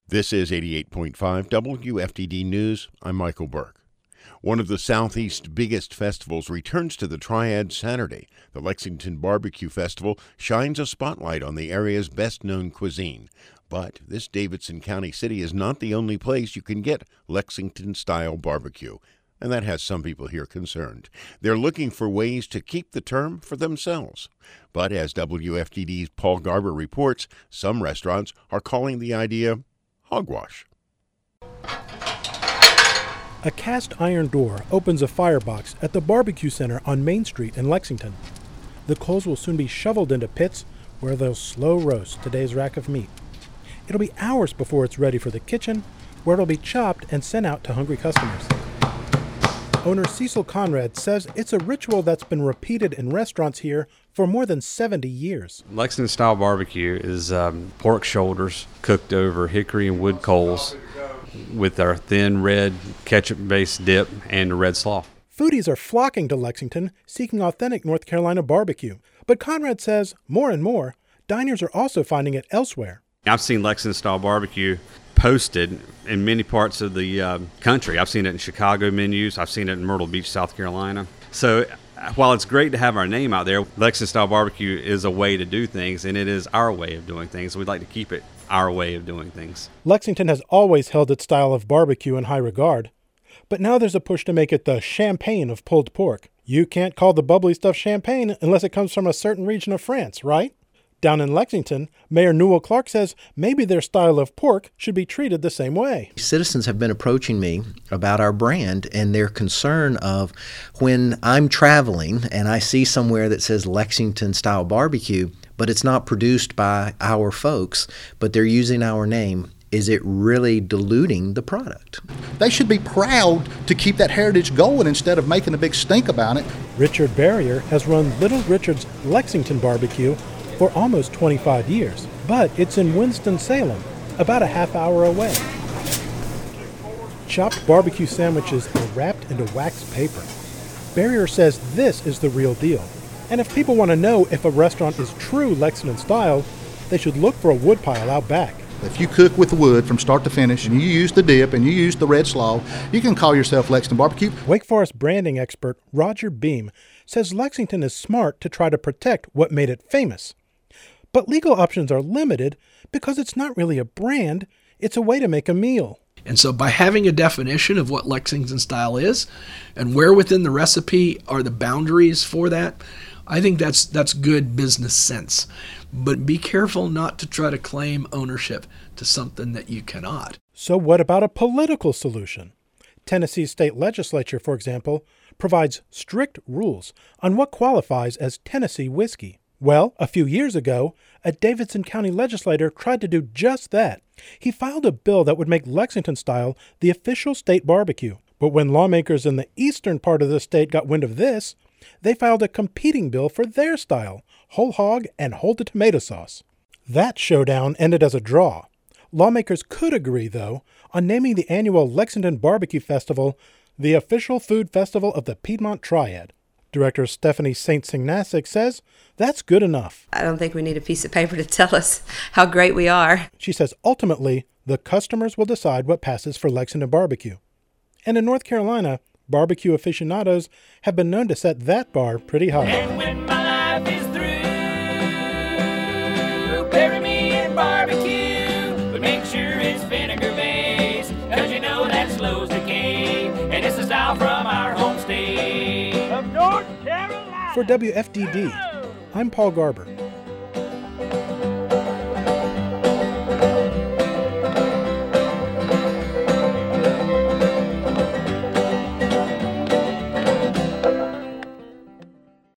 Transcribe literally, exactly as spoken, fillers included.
This is eighty-eight point five W F D D News. I'm Michael Burke. One of the Southeast's biggest festivals returns to the Triad Saturday. The Lexington Barbecue Festival shines a spotlight on the area's best-known cuisine. But this Davidson County city is not the only place you can get Lexington-style barbecue, and that has some people here concerned. They're looking for ways to keep the term for themselves. But as W F D D's Paul Garber reports, some restaurants are calling the idea hogwash. A cast iron door opens a firebox at the Barbecue Center on Main Street in Lexington. The coals will soon be shoveled into pits where they'll slow roast today's rack of meat. It'll be hours before it's ready for the kitchen, where it'll be chopped and sent out to hungry customers. Owner Cecil Conrad says it's a ritual that's been repeated in restaurants here for more than seventy years. Lexington-style barbecue is um, pork shoulders cooked over hickory and wood coals with our thin red ketchup-based dip and a red slaw. Foodies are flocking to Lexington, seeking authentic North Carolina barbecue. But Conrad says, more and more, diners are also finding it elsewhere. I've seen Lexington-style barbecue posted in many parts of the uh, country. I've seen it in Chicago menus. I've seen it in Myrtle Beach, South Carolina. So while it's great to have our name out there, Lexington-style barbecue is a way to do things, and it is our way of doing things. We'd like to keep it our way of doing things. Lexington has always held its style of barbecue in high regard, but now there's a push to make it the champagne of pulled pork. You can't call the bubbly stuff champagne unless it comes from a certain region of France, right? Down in Lexington, Mayor Newell Clark says maybe their style of pork should be treated the same way. Citizens have been approaching me about our brand and their concern of when I'm traveling and I see somewhere that says Lexington-style barbecue, but it's not produced by our folks, but they're using our name. Is it really diluting the product? They should be proud to keep that heritage going instead of making a big stink about it. Richard Barrier has run Little Richard's Lexington Barbecue for almost twenty-five years, but it's in Winston-Salem, about a half hour away. Chopped barbecue sandwiches are wrapped into wax paper. Barrier says this is the real deal, and if people want to know if a restaurant is true Lexington style, they should look for a woodpile out back. If you cook with wood from start to finish and you use the dip and you use the red slaw, you can call yourself Lexington Barbecue. Wake Forest branding expert Roger Beam says Lexington is smart to try to protect what made it famous. But legal options are limited because it's not really a brand, it's a way to make a meal. And so by having a definition of what Lexington style is and where within the recipe are the boundaries for that, I think that's that's good business sense. But be careful not to try to claim ownership to something that you cannot. So what about a political solution? Tennessee's state legislature, for example, provides strict rules on what qualifies as Tennessee whiskey. Well, a few years ago, a Davidson County legislator tried to do just that. He filed a bill that would make Lexington style the official state barbecue. But when lawmakers in the eastern part of the state got wind of this, they filed a competing bill for their style, whole hog and hold the tomato sauce. That showdown ended as a draw. Lawmakers could agree, though, on naming the annual Lexington Barbecue Festival the official food festival of the Piedmont Triad. Director Stephanie Saint Signasic says that's good enough. I don't think we need a piece of paper to tell us how great we are. She says ultimately, the customers will decide what passes for Lexington barbecue. And in North Carolina, barbecue aficionados have been known to set that bar pretty high. And when my life is through, bury me in barbecue, but make sure it's vinegar based, cause you know that slows decay, and it's the style from our home state of North Carolina. For W F D D, I'm Paul Garber.